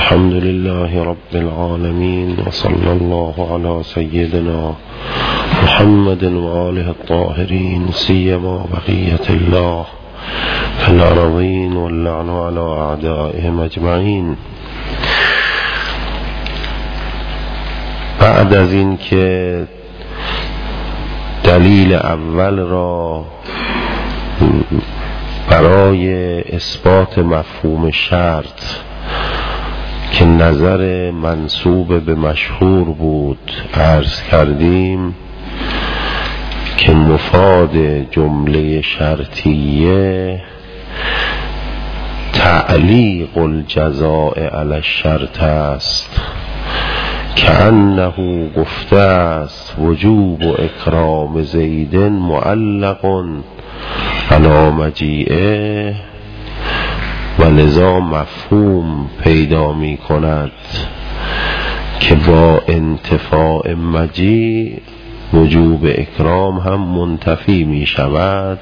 الحمد لله رب العالمين، وصلى الله على سيدنا محمد وآله الطاهرين، سيما بقية الله في الأرضين، واللعن على أعدائهم أجمعين. بعد از این که دلیل اول را برای اثبات مفهوم شرط که نظر منسوب به مشهور بود عرض کردیم که مفاد جمله شرطیه تعلیق الجزاء علی الشرط است، که انه گفته است وجوب اکرام زید معلق علی مجیئه، و لذا مفهوم پیدا می کند که با انتفاع مجیء وجوب اکرام هم منتفی می شود.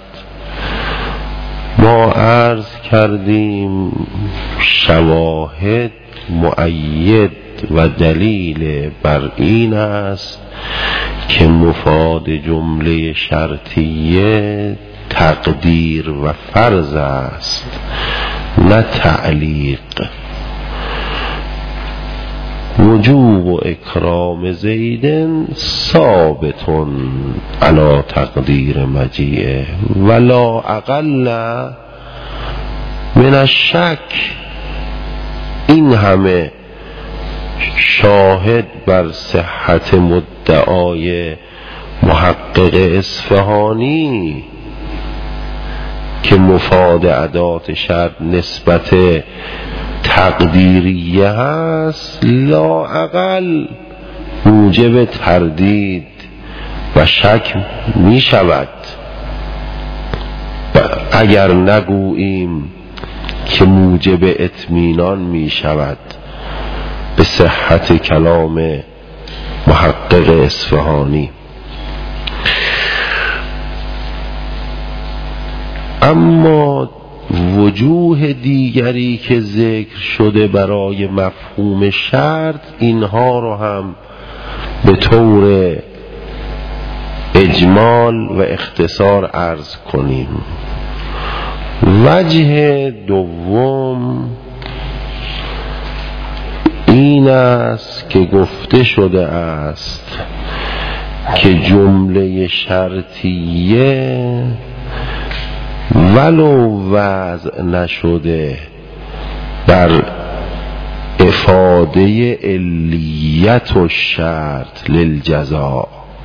ما عرض کردیم شواهد مؤید و دلیل بر این است که مفاد جمله شرطیه تقدیر و فرض است، نه تعلیق. وجوب اکرام زیدن ثابت علی تقدیر مجیئه ولا اقل من الشک. این همه شاهد بر صحت مدعای محقق اصفهانی که مفاد ادات شرط نسبت تقدیریه هست، لااقل موجب تردید و شک می شود. اگر نگوییم که موجب اطمینان می شود به صحت کلام محقق اصفهانی. اما وجوه دیگری که ذکر شده برای مفهوم شرط، اینها رو هم به طور اجمال و اختصار عرض کنیم. وجه دوم این است که گفته شده است که جمله شرطیه ولو وضع نشده در افاده علیت و شرط للجزاء،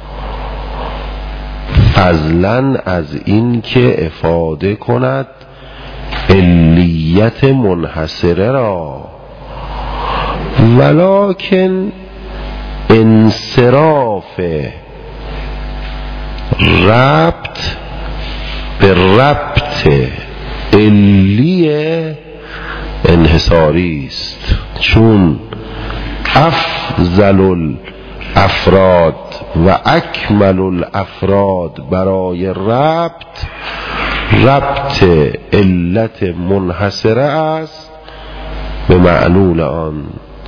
فضلا از این که افاده کند علیت منحصره را، ولکن انصراف ربط به ربط علی انحصاری است، چون افضل الافراد و اکمل الافراد برای ربط علت منحصره است به معلول آن.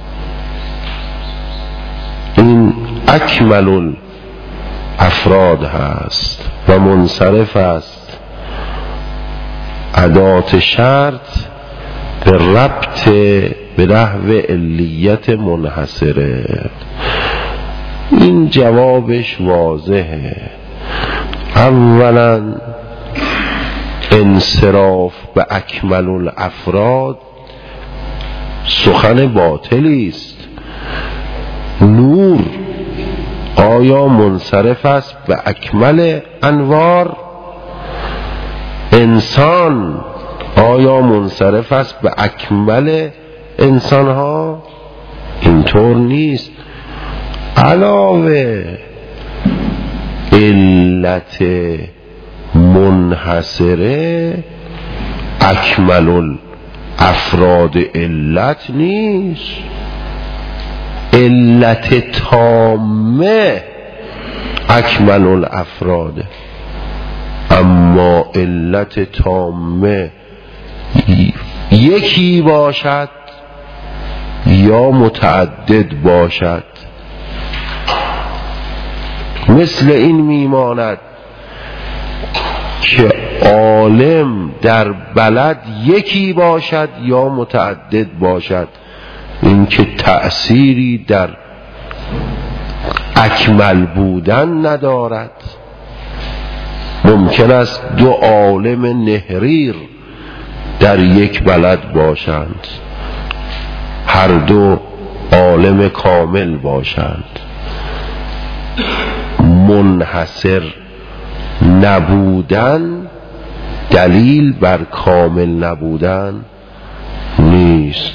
این اکمل الافراد هست و منصرف است ادات شرط به ربط به نحو علیت منحصره. این جوابش واضحه. اولا انصراف به اکمل الافراد سخن باطلی است. نور آیا منصرف است به اکمل انوار؟ انسان آیا منصرف است به اکمل انسان ها؟ اینطور نیست. علاوه علت منحصره اکمل الافراد علت نیست، علت تامه اکمل الافراد. اما علت تامه یکی باشد یا متعدد باشد. مثل این میماند که عالم در بلد یکی باشد یا متعدد باشد، این که تأثیری در اکمل بودن ندارد. ممکن است دو عالم نهریر در یک بلد باشند، هر دو عالم کامل باشند. منحصر نبودن دلیل بر کامل نبودن نیست.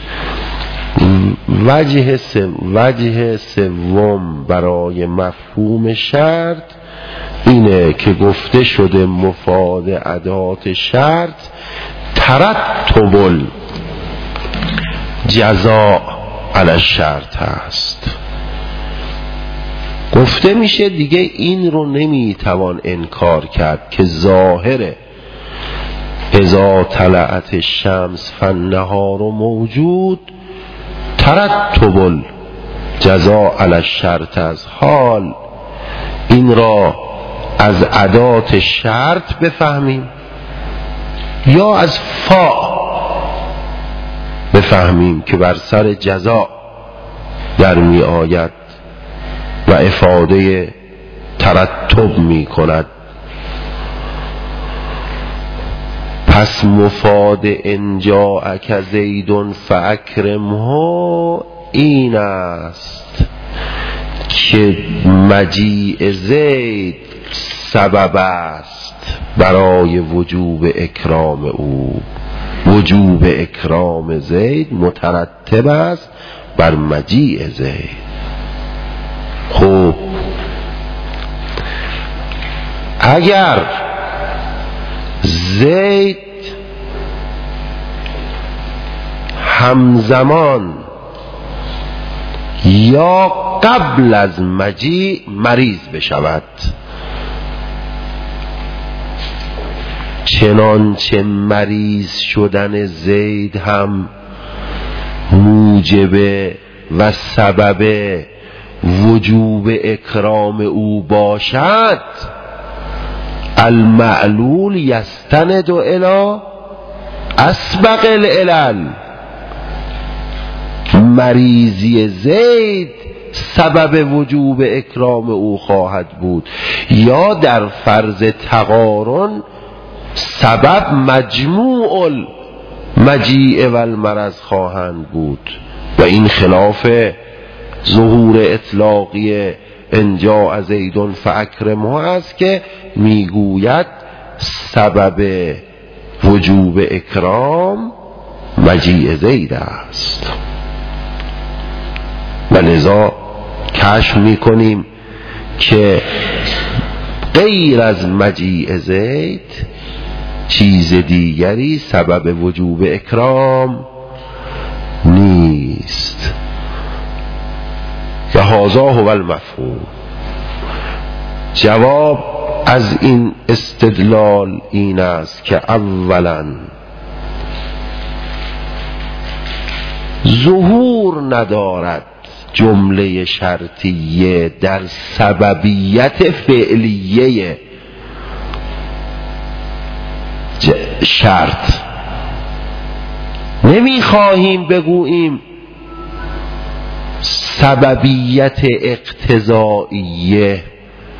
وجه سوم برای مفهوم شرط اینه که گفته شده مفاد ادات شرط ترتب الجزاء علی الشرط هست. گفته میشه دیگه این رو نمیتوان انکار کرد که ظاهره اذا طلعت الشمس فالنهار موجود ترتب الجزاء علی الشرط از حال این را از ادات شرط بفهمیم یا از فا بفهمیم که بر سر جزاء در می آید و افاده ترتب می کند. پس مفاد ان جاءک زید فاکرمه این است که مجیء زید سبب است برای وجوب اکرام او. وجوب اکرام زید مترتب است بر مجیء زید. خب اگر زید همزمان یا قبل از مجیء مریض بشود، چنانچه مریض شدن زید هم موجب و سبب وجوب اکرام او باشد، المعلول یستند الی اسبق العلل. مریضی زید سبب وجوب اکرام او خواهد بود یا در فرض تقارن سبب مجموع المجیء و المرض خواهند بود و این خلاف ظهور اطلاقی ان جاء زید فاکرمه است که میگوید سبب وجوب اکرام مجیء زید است. و لذا کشف میکنیم که غیر از مجیء زید چیز دیگری سبب وجوب اکرام نیست. و هذا هو المفهوم. جواب از این استدلال این است که اولا ظهور ندارد جمله شرطیه در سببیت فعلیه شرط. نمیخواهیم بگوییم سببیت اقتضائیه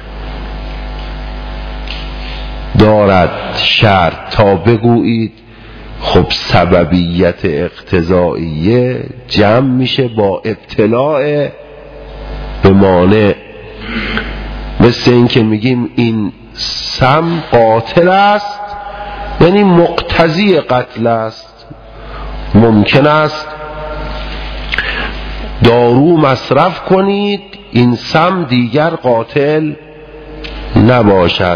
دارد شرط تا بگویید خب سببیت اقتضائیه جمع میشه با ابتلاع به مانع. مثل این که میگیم این سم قاتل است یعنی مقتضی قتل است. ممکن است دارو مصرف کنید این سم دیگر قاتل نباشد.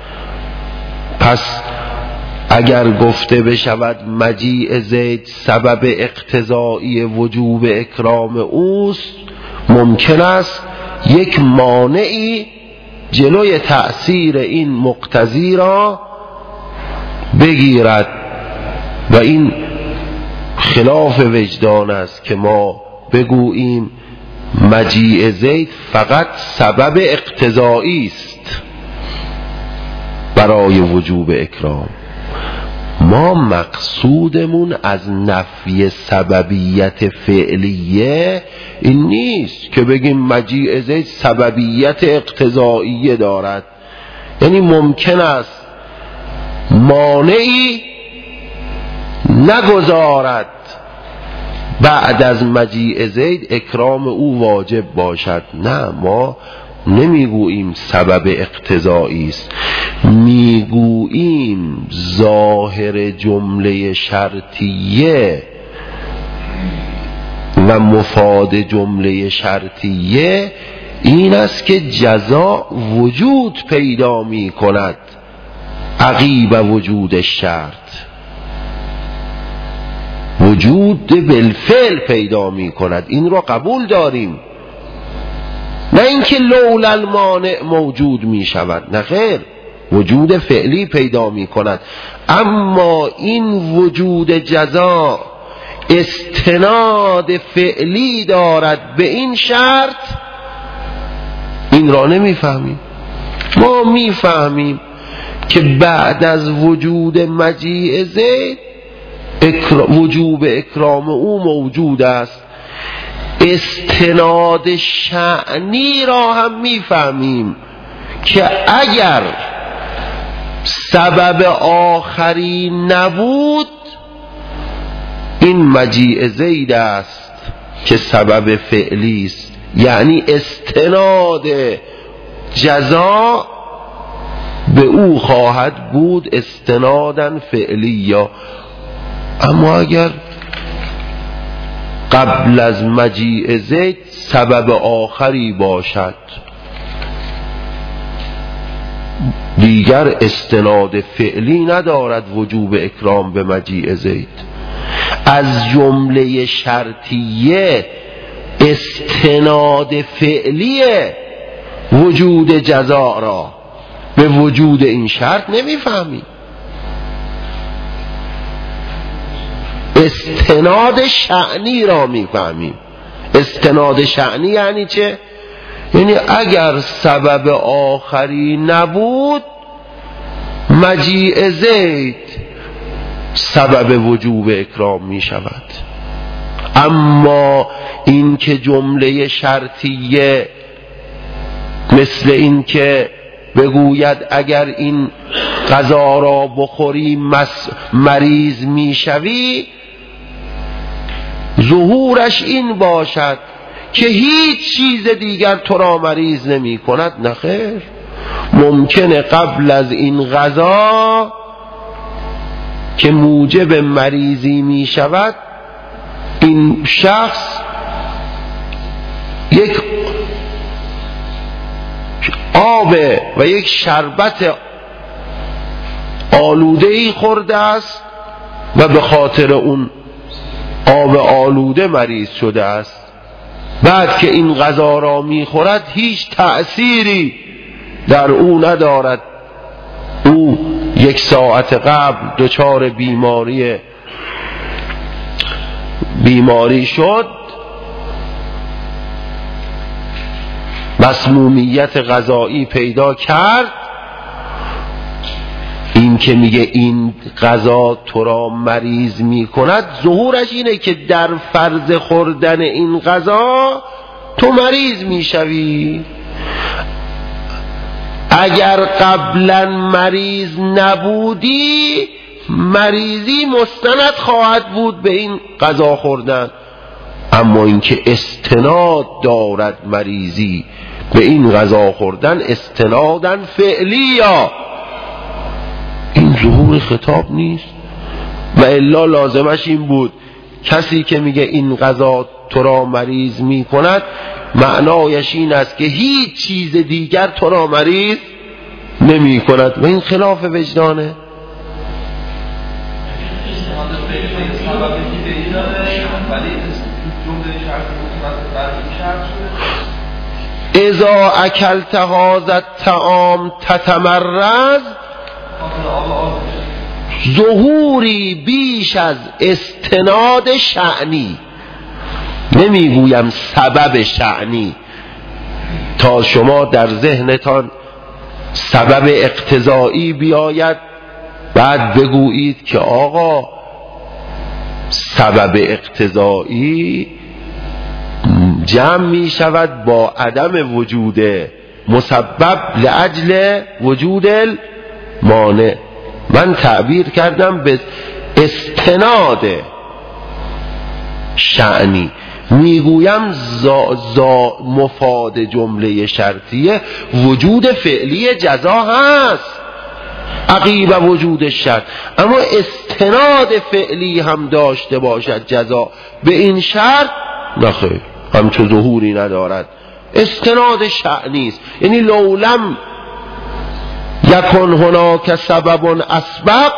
پس اگر گفته بشود مجیء زید سبب اقتضایی وجوب اکرام اوست، ممکن است یک مانعی جلوی تأثیر این مقتضی را بگیرد و این خلاف وجدان است که ما بگوییم مجیء زید فقط سبب اقتضایی است برای وجوب اکرام. ما مقصودمون از نفی سببیت فعلیه این نیست که بگیم مجیء زید سببیت اقتضایی دارد. یعنی ممکن است مانعی نگذارد بعد از مجیء زید اکرام او واجب باشد. نه، ما نمیگوییم سبب اقتضایی است، میگوییم ظاهر جمله شرطیه و مفاد جمله شرطیه این است که جزا وجود پیدا می کند عقیب وجود شرط، وجود بالفعل پیدا می کند. این را قبول داریم، نه اینکه لولا المانع موجود می شود، نه خیر، وجود فعلی پیدا می کند. اما این وجود جزا استناد فعلی دارد به این شرط، این را نمی فهمیم. ما می فهمیم که بعد از وجود مجیء زید وجوب اکرام او موجود است. استناد شأنی را هم میفهمیم که اگر سبب آخری نبود این مجیء زید است که سبب فعلی است، یعنی استناد جزا به او خواهد بود استنادا فعلی. یا اما اگر قبل از مجیء زید سبب آخری باشد دیگر استناد فعلی ندارد وجوب اکرام به مجیء زید. از جمله شرطیه استناد فعلی وجود جزا را به وجود این شرط نمیفهمیم. استناد شأنی را میفهمیم. استناد شأنی یعنی چه؟ یعنی اگر سبب آخری نبود مجیء زید سبب وجوب اکرام می شود. اما این که جمله شرطیه مثل این که بگوید اگر این غذا را بخوری مریض می شوی، ظهورش این باشد که هیچ چیز دیگر تو را مریض نمی کند. نخیر، ممکنه قبل از این غذا که موجب مریضی می شود این شخص یک آب و یک شربت آلوده‌ای خورده است و به خاطر اون آب آلوده مریض شده است. بعد که این غذا را میخورد هیچ تأثیری در او ندارد. او 1 ساعت قبل دچار بیماری شد، مسمومیت غذایی پیدا کرد. این که میگه این غذا تو را مریض میکند ظهورش اینه که در فرض خوردن این غذا تو مریض میشوی. اگر قبلا مریض نبودی مریضی مستند خواهد بود به این غذا خوردن. اما اینکه استناد دارد مریضی به این غذا خوردن استنادن فعلی، یا این ظهور خطاب نیست. و الا لازمش این بود کسی که میگه این غذا تو را مریض میکند معنایش این است که هیچ چیز دیگر تو را مریض نمی کند و این خلاف وجدانه. اذا اکلت هذا الطعام تتمرز، ظهوری بیش از استناد شأنی. نمیگویم سبب شأنی تا شما در ذهنتان سبب اقتضایی بیاید بعد بگویید که آقا سبب اقتضایی جمع می شود با عدم وجود مسبب لأجل وجود المانع. من تعبیر کردم به استناد شأنی، میگویم مفاد جمله شرطیه وجود فعلی جزا هست عقیب وجود شرط، اما استناد فعلی هم داشته باشد جزا به این شرط نخیر، همچون ظهوری ندارد، استناد شأنی است. یعنی لولم یکن هناک سبب اسبق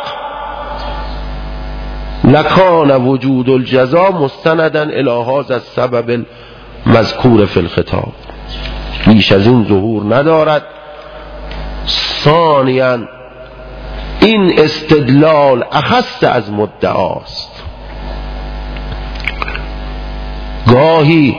لکان وجود الجزا مستندا الی هذا السبب المذکور فی الخطاب. بیش از این ظهور ندارد. ثانیاً این استدلال اخص از مدعاست. گاهی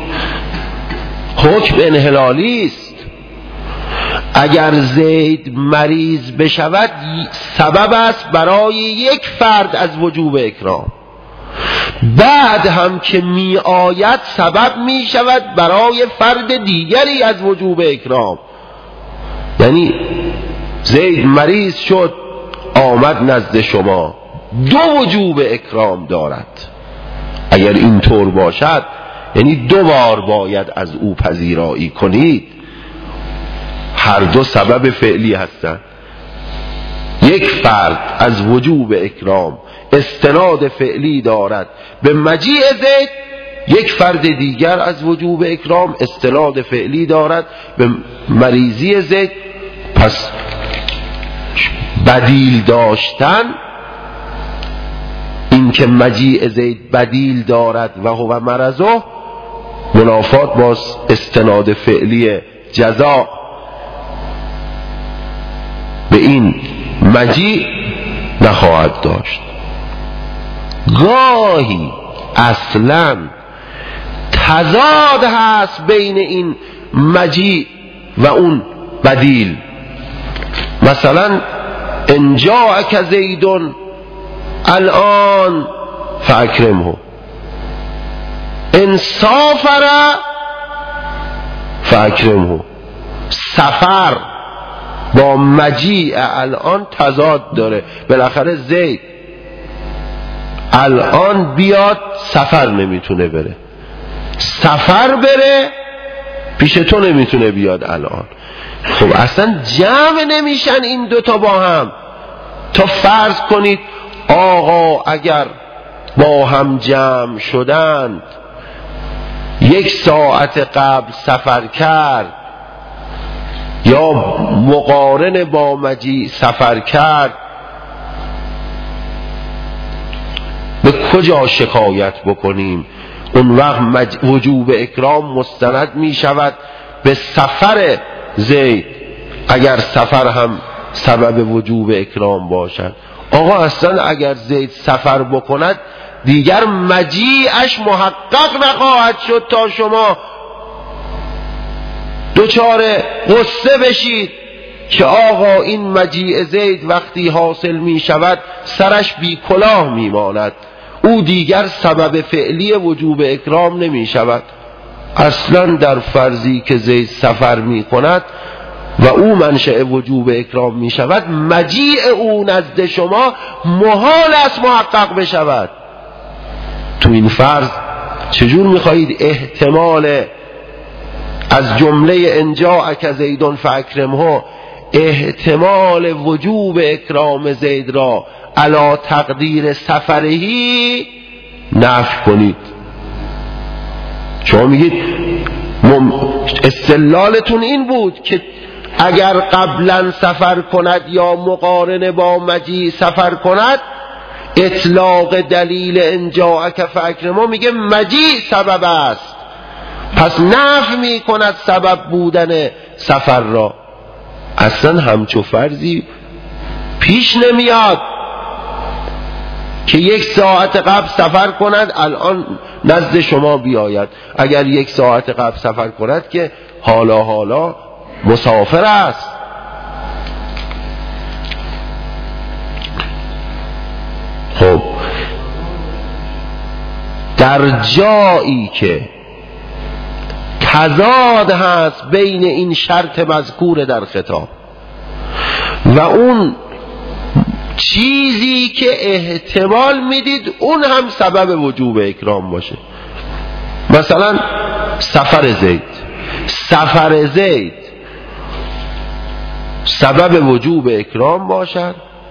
حکم انحلالی است، اگر زید مریض بشود سبب است برای یک فرد از وجوب اکرام، بعد هم که می آید سبب می شود برای فرد دیگری از وجوب اکرام. یعنی زید مریض شد آمد نزد شما، دو وجوب اکرام دارد. اگر اینطور باشد یعنی دو بار باید از او پذیرایی کنید، هر دو سبب فعلی هستند. یک فرد از وجوب اکرام استناد فعلی دارد به مجیء زید، یک فرد دیگر از وجوب اکرام استناد فعلی دارد به مریضی زید. پس بدیل داشتن، این که مجیء زید بدیل دارد و هو مرضه، منافات با استناد فعلی جزا به این مجیء نخواهد داشت. گاهی اصلا تضاد هست بین این مجیء و اون بدیل. مثلا ان جاءک زید الان فاکرمه، ان سافر فاکرمه. سفر با مجیء الان تضاد داره. بالاخره زید الان بیاد سفر نمیتونه بره، سفر بره پیش تو نمیتونه بیاد الان. خب اصلا جمع نمیشن این دوتا با هم. تا فرض کنید آقا اگر با هم جمع شدند، یک ساعت قبل سفر کرد یا مقارن با مجیء سفر کرد، به کجا شکایت بکنیم؟ اون وقت وجوب اکرام مستند می شود به سفر زید، اگر سفر هم سبب وجوب اکرام باشد. آقا اصلا اگر زید سفر بکند دیگر مجیعش محقق نخواهد شد تا شما دوچار غصه بشید که آقا این مجیع زید وقتی حاصل می شود سرش بی کلاه می ماند، او دیگر سبب فعلی وجوب اکرام نمی شود. اصلا در فرضی که زید سفر می کند و او منشأ وجوب اکرام می شود، مجیع او نزد شما محال است محقق بشود. تو این فرض چجور می خواهید احتمال از جمله ان جاءک زید فاکرمه، احتمال وجوب اکرام زید را علی تقدیر سفرهی نفی کنید؟ شما میگید استدلالتون این بود که اگر قبلا سفر کند یا مقارن با مجیء سفر کند، اطلاق دلیل ان جاءک فاکرمه میگه مجیء سبب است، پس نفی می کند سبب بودن سفر را. اصلا همچو فرضی پیش نمیاد که یک ساعت قبل سفر کند الان نزد شما بیاید. اگر 1 ساعت قبل سفر کند که حالا مسافر است. خب در جایی که تضاد هست بین این شرط مذکور در خطاب و اون چیزی که احتمال میدید اون هم سبب وجوب اکرام باشه، مثلا سفر زید سبب وجوب اکرام باشد،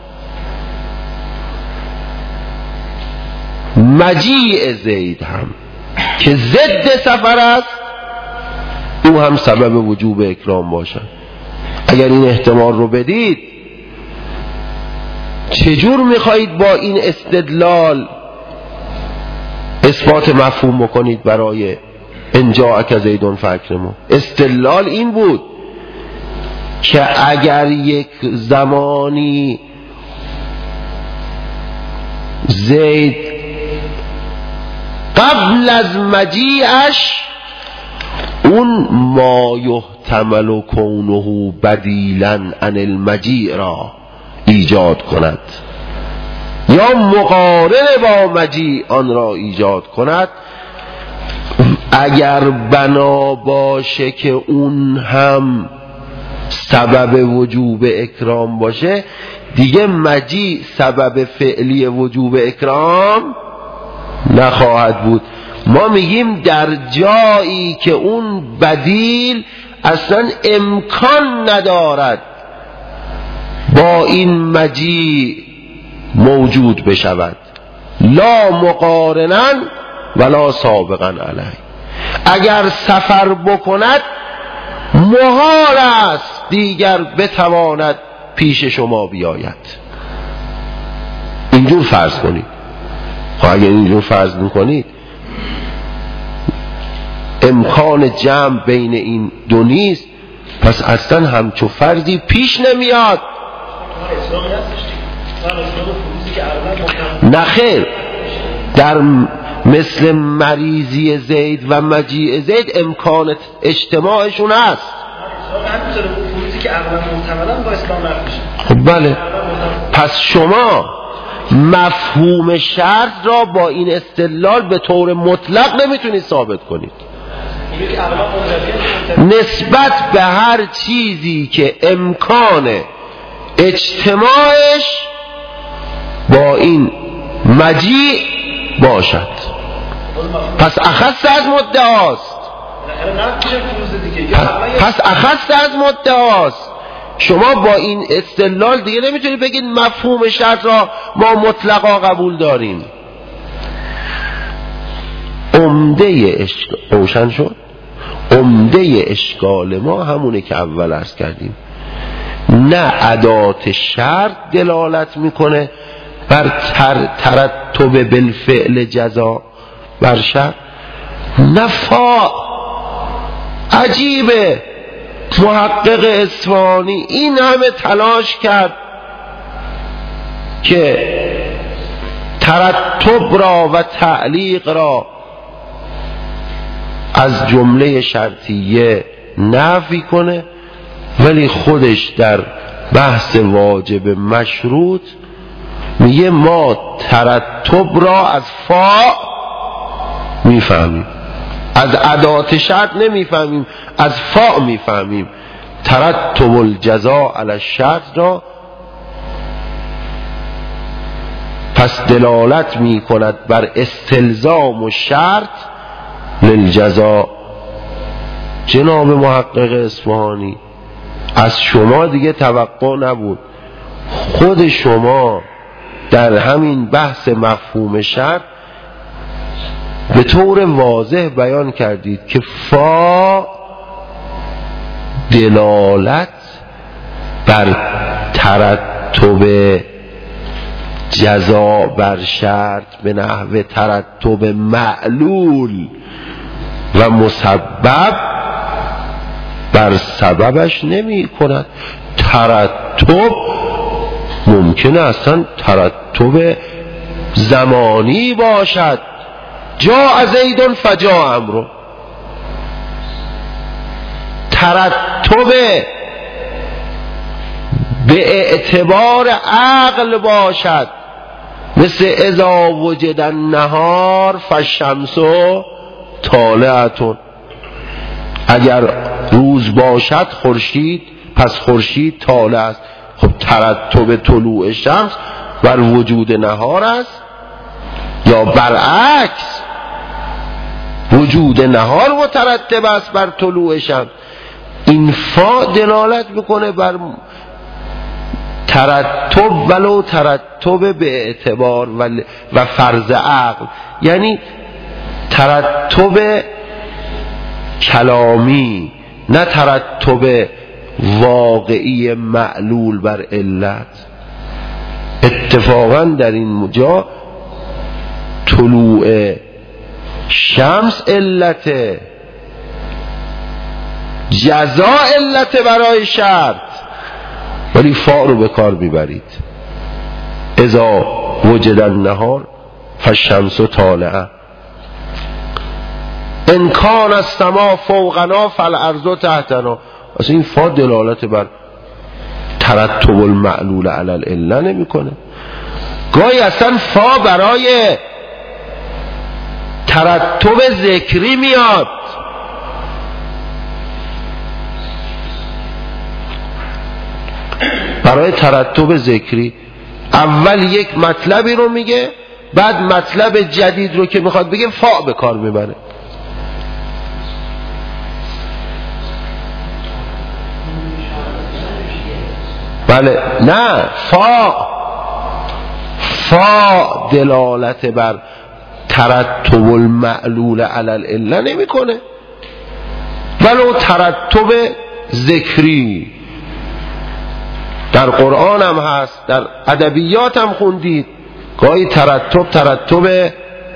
مجیء زید هم که ضد سفر است او هم سبب وجوب اکرام باشد. اگر این احتمال رو بدید چجور میخواهید با این استدلال اثبات مفهوم بکنید برای ان جاءک زید فاکرمه؟ استدلال این بود که اگر یک زمانی زید قبل از مجیئش اون ما یحتمل کونه بدیلا عن المجیء را ایجاد کند یا مقارن با مجیء آن را ایجاد کند، اگر بنا باشه که اون هم سبب وجوب اکرام باشه دیگه مجیء سبب فعلی وجوب اکرام نخواهد بود. ما میگیم در جایی که اون بدیل اصلا امکان ندارد با این مجیء موجود بشود، لا مقارنا ولا سابقا علیه، اگر سفر بکند محال است دیگر بتواند پیش شما بیاید. اینجور فرض کنید. خب اگر اینجور فرض میکنید امکان جمع بین این دو نیست، پس اصلا همچو فرضی پیش نمیاد. نخیر، در مثل مریضی زید و مجیء زید امکان اجتماعشون هست. خب بله، پس شما مفهوم شرط را با این استدلال به طور مطلق نمیتونید ثابت کنید. نسبت به هر چیزی که امکان اجتماعش با این مجیء باشد، پس اخص از مدعاست. پس اخص از مدعاست. شما با این استدلال دیگه نمیتونید بگید مفهوم شرط را ما مطلقا قبول داریم. روشن شد؟ عمده اشکال ما همونه که اول عرض کردیم، نه ادات شرط دلالت میکنه بر ترتب بالفعل جزا بر شرط، نه فا. عجیبه محقق اصفهانی این همه تلاش کرد که ترتب را و تعلیق را از جمله شرطیه نفی کنه، ولی خودش در بحث واجب مشروط میگه ما ترتب را از فا میفهمیم، از ادات شرط نمیفهمیم، از فا میفهمیم. ترتب الجزاء علی الشرط را پس دلالت میکند بر استلزام و شرط للجزاء. جناب محقق اصفهانی، از شما دیگه توقع نبود، خود شما در همین بحث مفهوم شرط به طور واضح بیان کردید که فا دلالت بر ترتب جزا بر شرط به نحو ترتب معلول و مسبب بر سببش نمی کند. ترتب ممکنه اصلا ترتب زمانی باشد، جاء زید فجاء عمرو. ترتب به اعتبار عقل باشد، مثل اذا وجد النهار فالشمس طالعة. اگر روز باشد خورشید، پس خورشید طالع است. خب ترتب طلوع شمس بر وجود نهار است یا برعکس؟ وجود نهار مترتب است بر طلوع شمس. این فا دلالت میکنه بر ترتب، ولو ترتب به اعتبار و فرض عقل، یعنی ترتب کلامی، نه ترتب واقعی معلول بر علت. اتفاقا در این جا طلوع شمس علت، جزا علت برای شرط، ولی فا رو به کار میبرید. اذا وجد النهار فالشمس طالعه. ان کان السما فوقنا فالارض تحتنا. اصلا این فا دلالت بر ترتب المعلول علی العله نمیکنه. گاهی اصلا فا برای ترتب ذکری میاد. برای ترتب ذکری اول یک مطلبی رو میگه، بعد مطلب جدید رو که میخواد بگه فا به کار میبره. بله، نه، فا دلالت بر ترتب المعلول علی العله نمیکنه، ولو ترتب ذکری. در قرآن هم هست، در ادبیات هم خوندید، گاهی ترتب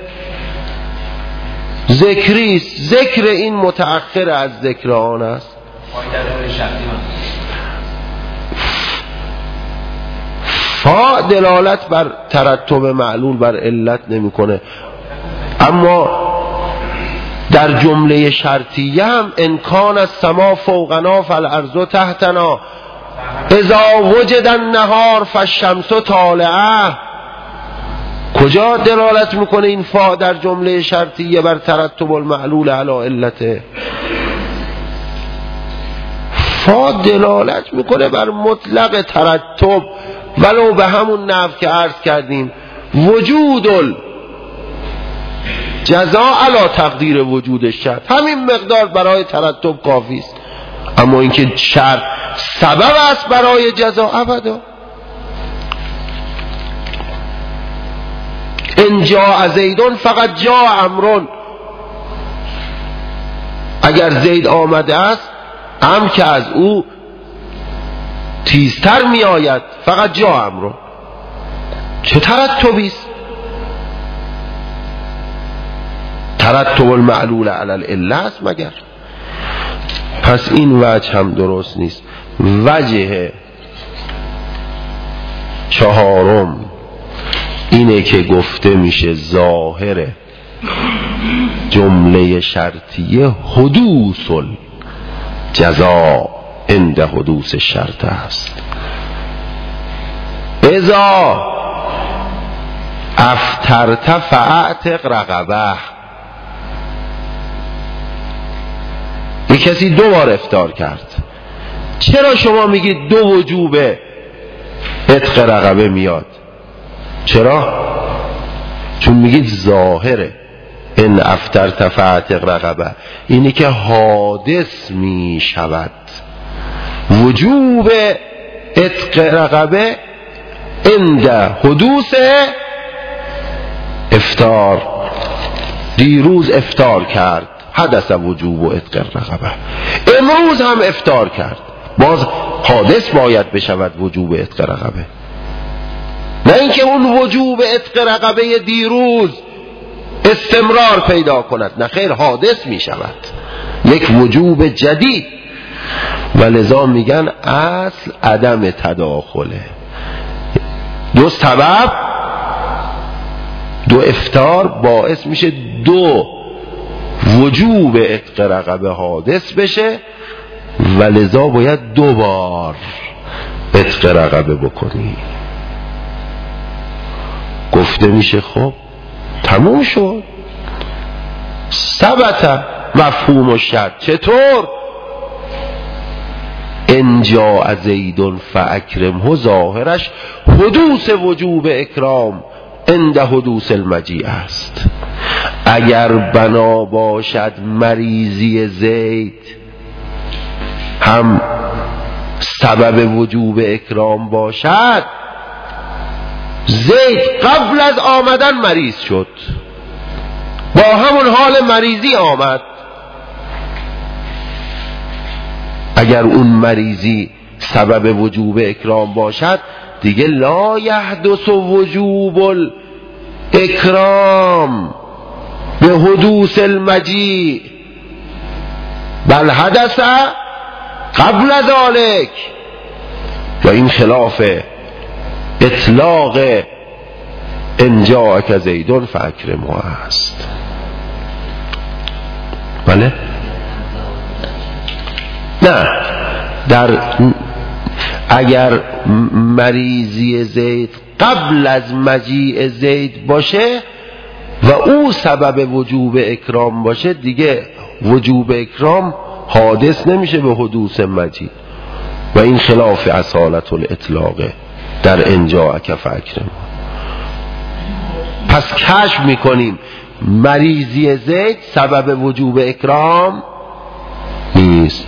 ذکری است. ذکر این متأخر از ذکر آن است. فا دلالت بر ترتب معلول بر علت نمیکنه. اما در جمله شرطیه هم ان کان السما فوقنا فالارض تحتنا اذا وجد النهار فالشمس طالعه. کجا دلالت میکنه این فا در جمله شرطیه بر ترتب المعلول علی علته؟ فا دلالت میکنه بر مطلق ترتب، ولو به همون نحو که عرض کردیم وجود جزا علی تقدیر وجود شرط. همین مقدار برای ترتب کافی است. اما اینکه شرط سبب است برای جزا، ابدا. ان جاء زیدون فقط جاء عمرو. اگر زید آمده است، امر که از او تیزتر می آید، فقط جاء عمرو. چه ترتبی است؟ ترتب المعلول علی العله است مگر؟ پس این وجه هم درست نیست. وجه چهارم اینه که گفته میشه ظاهر جمله شرطیه حدوث الجزا عند حدوث الشرط است. اذا افطرت فاعتق رقبه. یک کسی 2 بار افطار کرد، چرا شما میگید 2 وجوب عتق رقبه میاد؟ چرا؟ چون میگید ظاهره ان افطرت فاعتق رقبه، اینی که حادث میشود. وجوب عتق رقبه عند حدوث افطار. دیروز افطار کرد، حدث وجوب عتق رقبه. امروز هم افطار کرد، باز حادث باید بشود وجوب عتق رقبه. نه اینکه اون وجوب عتق رقبه دیروز استمرار پیدا کند، نه خیر، حادث می شود یک وجوب جدید. ولذا میگن اصل عدم تداخله. 2 سبب، 2 افطار باعث میشه دو وجوب عتق رقبه حادث بشه و لذا باید 2 بار عتق رقبه بکنی. گفته میشه خب تموم شد، ثبت مفهوم الشرط. چطور؟ ان جاء زید فاکرمه، ظاهرش حدوث وجوب اکرام عند حدوث المجیء است. اگر بنا باشد مریضی زید هم سبب وجوب اکرام باشد، زید قبل از آمدن مریض شد، با همون حال مریضی آمد، اگر اون مریضی سبب وجوب اکرام باشد دیگه لا یحدث وجوب الاکرام به حدوث المجیء بل حدث قبل ذلك. و این خلاف اطلاق ان جاءک زید فاکرمه است. بله؟ نه، اگر مریضی زید قبل از مجیء زید باشه و او سبب وجوب اکرام باشه دیگه وجوب اکرام حادث نمیشه به حدوث مجیء و این خلاف اصالت الاطلاقه در ان جاءک فاکرمه. پس کشف میکنیم مریضی زید سبب وجوب اکرام نیست.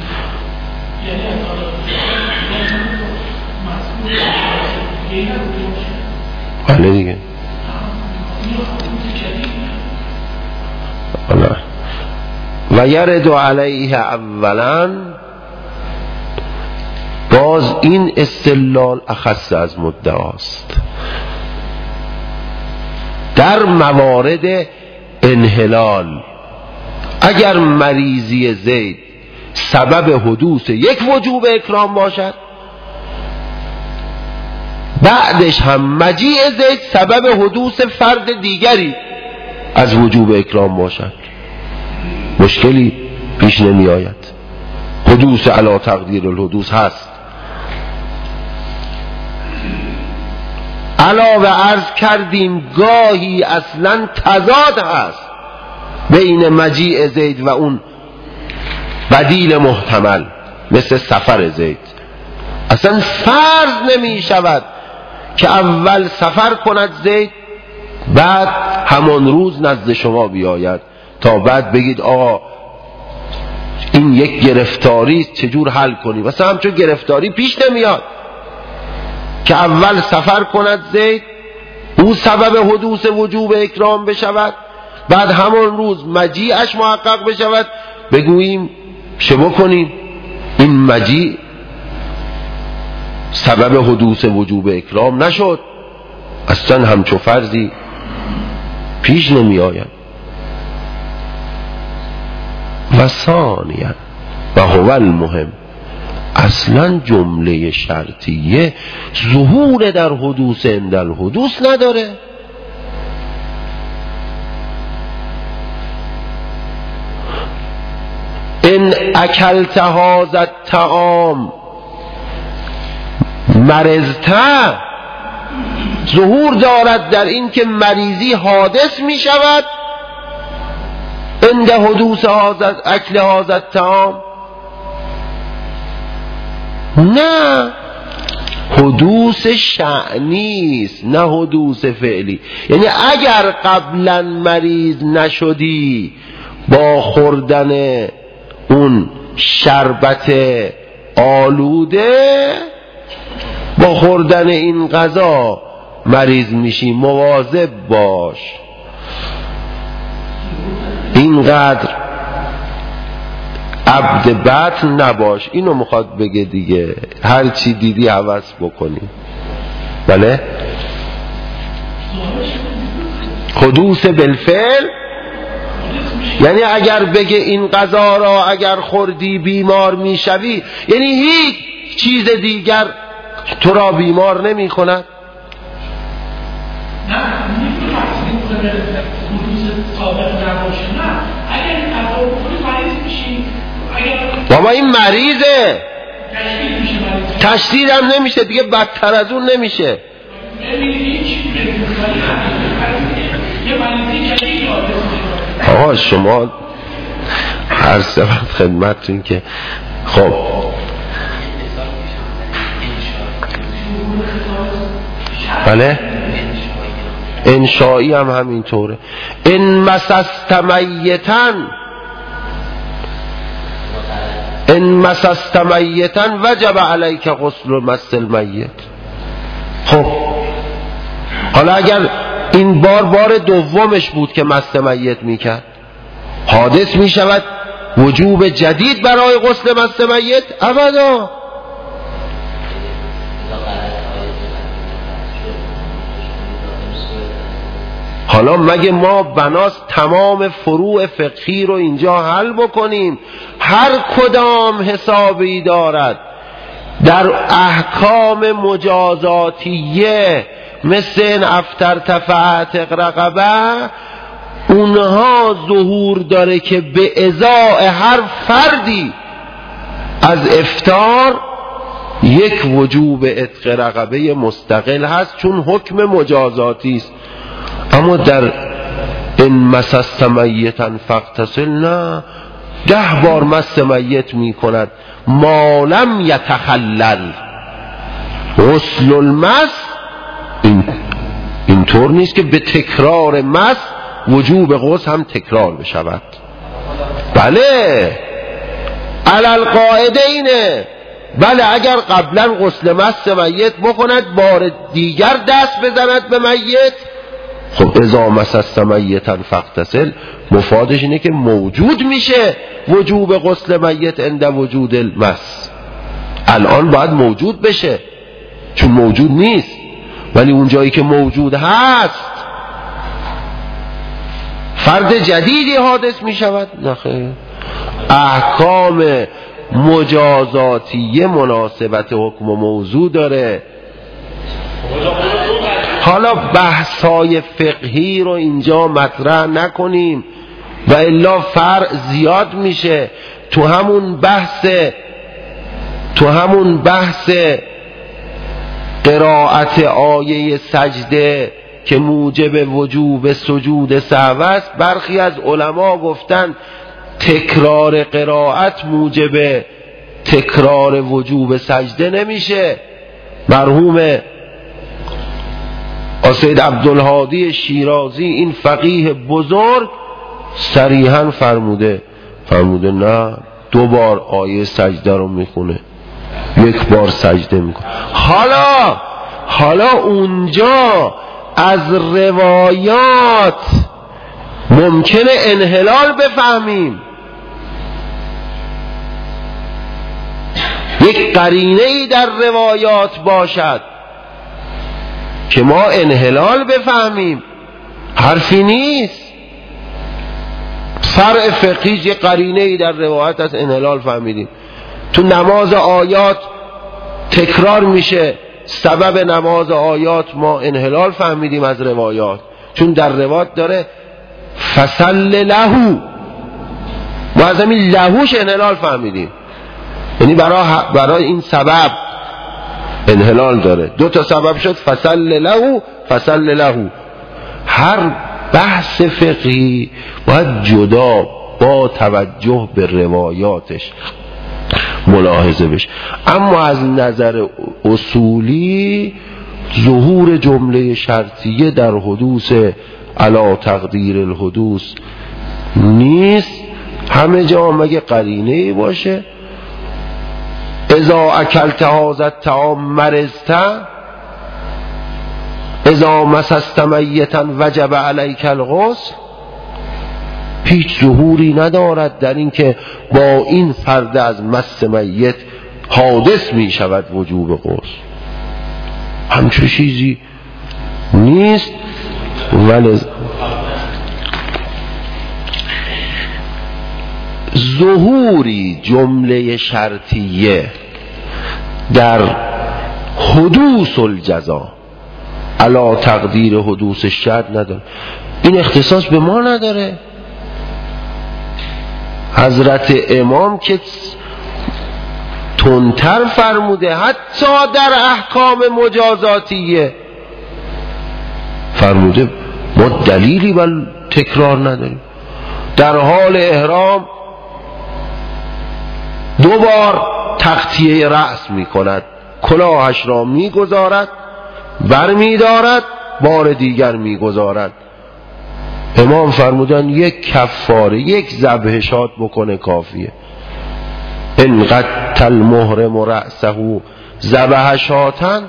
بله دیگه. و یرد علیه اولا، باز این استدلال اخص از مدعاست در موارد انحلال. اگر مریضی زید سبب حدوث یک وجوب اکرام باشد، بعدش هم مجیء زید سبب حدوث فرد دیگری از وجوب اکرام باشد، مشکلی پیش نمی آید. حدوث علی تقدیر الحدوث هست. علاوه عرض کردیم گاهی اصلا تضاد هست بین مجیء زید و اون بدیل محتمل مثل سفر زید. اصلا فرض نمی شود که اول سفر کند زید بعد همان روز نزد شما بیاید تا بعد بگید آقا این یک گرفتاری است چجور حل کنی. مثلا همچون گرفتاری پیش نمیاد که اول سفر کند زید او سبب حدوث وجوب اکرام بشود، بعد همان روز مجیعش محقق بشود بگوییم چه بکنیم این مجیع سبب حدوث وجوب اکرام نشد. اصلا همچو فرضی پیش نمی آید. و ثانیا و هو المهم، اصلا جمله شرطیه ظهور در حدوث عند الحدوث نداره. ان اکلت هذا الطعام مرضته ظهور دارد در این که مریضی حادث می شود عند حدوث اکل هذا الطعام. نه، حدوث شأنی است نه حدوث فعلی. یعنی اگر قبلا مریض نشدی با خوردن اون شربت آلوده، با خوردن این غذا مریض میشی، مواظب باش. اینقدر عبد بطن نباش. اینو میخواد بگه دیگه، هر چی دیدی هوس بکنی. بله؟ حدوث بالفعل یعنی اگر بگه این غذا را اگر خوردی بیمار میشوی، یعنی هیچ چیز دیگر تو را بیمار نمی کند. نه، بابا این مریضه، تشدید هم نمیشه دیگه، بدتر از اون نمیشه. آقا شما هر سبت خدمتتون که خب بله انشایی هم همینطوره. ان مسست میتا وجب علیک غسل مس المیت. خب حالا اگر این بار دومش بود که مس میت میکرد، حادث میشود وجوب جدید برای غسل مس میت؟ ابدا. حالا مگه ما بناس تمام فروع فقهی رو اینجا حل بکنیم؟ هر کدام حسابی دارد. در احکام مجازاتیه مثل این افترت فاعتق رقبه، اونها ظهور داره که به ازای هر فردی از افطار یک وجوب عتق رقبه مستقل هست، چون حکم مجازاتی است. اما در این مسست میتا فاغتسل نه، 10 بار مس میت می کند ما لم یتخلل. غسل المس اینطور نیست که به تکرار مس وجوب غسل هم تکرار بشود. بله علل قاعده اینه. بله اگر قبلا غسل مس میت بکند، بار دیگر دست بزند به میت، خب اذا مسست میتا فاغتسل مفادش اینه که موجود میشه وجوب غسل میت عند وجود المس. الان باید موجود بشه چون موجود نیست، ولی اون جایی که موجود هست فرد جدیدی حادث میشود؟ نخیر. احکام مجازاتیه مناسبت حکم و موضوع داره. حالا بحثای فقهی رو اینجا مطرح نکنیم و الا فرع زیاد میشه. تو همون بحث قرائت آیه سجده که موجب وجوب سجود سهو است، برخی از علما گفتن تکرار قرائت موجب تکرار وجوب سجده نمیشه. مرحوم سید عبدالهادی شیرازی این فقیه بزرگ صریحاً فرموده نه، 2 بار آیه سجده رو میخونه، 1 بار سجده میکنه. حالا اونجا از روایات ممکنه انحلال بفهمیم، یک قرینه ای در روایات باشد که ما انحلال بفهمیم. حرفی نیست، فرع فقهی یه قرینه ای در روایت از انحلال فهمیدیم. تو نماز آیات تکرار میشه، سبب نماز آیات ما انحلال فهمیدیم از روایات، چون در روایت داره فصل له، ما از همین لهوش انحلال فهمیدیم، یعنی برای این سبب انحلال داره. 2 تا سبب شد، فصل له. هر بحث فقهی باید جدا با توجه به روایاتش ملاحظه بشه. اما از نظر اصولی ظهور جمله شرطیه در حدوث علی تقدیر الحدوث نیست. همه جا مگه قرینه‌ای باشه اذا اکلت هذا الطعام مرضت، اذا مسست میتا وجب علیک الغسل، هیچ ظهوری ندارد در این که با این فرد از مس میت حادث می شود وجوب غسل. همچون چیزی نیست. ولی ظهوری جمله شرطیه در حدوث الجزا علی تقدیر حدوث الشرط نداره. این اختصاص به ما نداره. حضرت امام که تندتر فرموده، حتی در احکام مجازاتیه فرموده ما دلیلی بر تکرار نداریم. در حال احرام 2 بار تغطیه رأس می کند، کلاهش را می گذارد، بر می دارد، بار دیگر می گذارد. امام فرمودن یک کفاره، یک ذبح شات بکنه کافیه. ان قتل المحرم رأسه ذبح شاتن،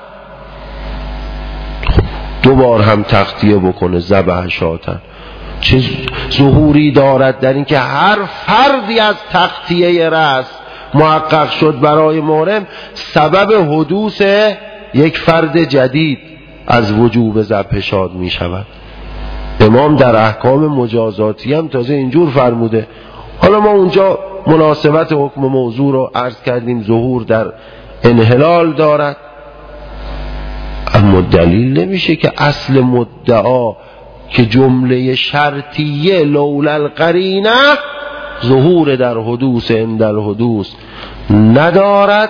2 بار هم تغطیه بکنه ذبح شاتن. چه ظهوری دارد در این که هر فردی از تغطیه رأس محقق شد برای محرم سبب حدوث یک فرد جدید از وجوب ذبح شات می شود. امام در احکام مجازاتی هم تازه اینجور فرموده. حالا ما اونجا مناسبت حکم موضوع رو عرض کردیم، ظهور در انحلال دارد، اما دلیل نمیشه که اصل مدعا که جمله شرطیه لولا القرینه ظهور در حدوث عند الحدوث ندارد.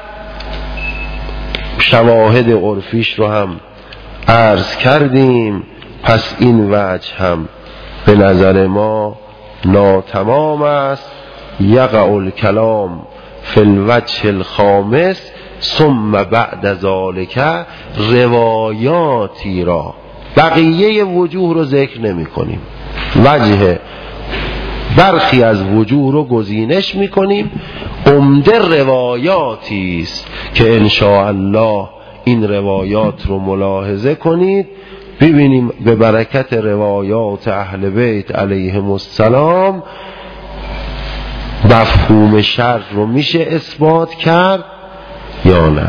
شواهد عرفیش رو هم عرض کردیم، پس این وجه هم به نظر ما ناتمام است. یقع الکلام فی الوجه الخامس ثم بعد ذالک روایاتی را، بقیه وجوه رو ذکر نمی کنیم، وجه برخی از وجوه رو گزینش می کنیم. عمده روایاتی است که ان شاء الله این روایات رو ملاحظه کنید، ببینیم به برکت روایات اهل بیت علیهم السلام مفهوم شرع رو میشه اثبات کرد یا نه.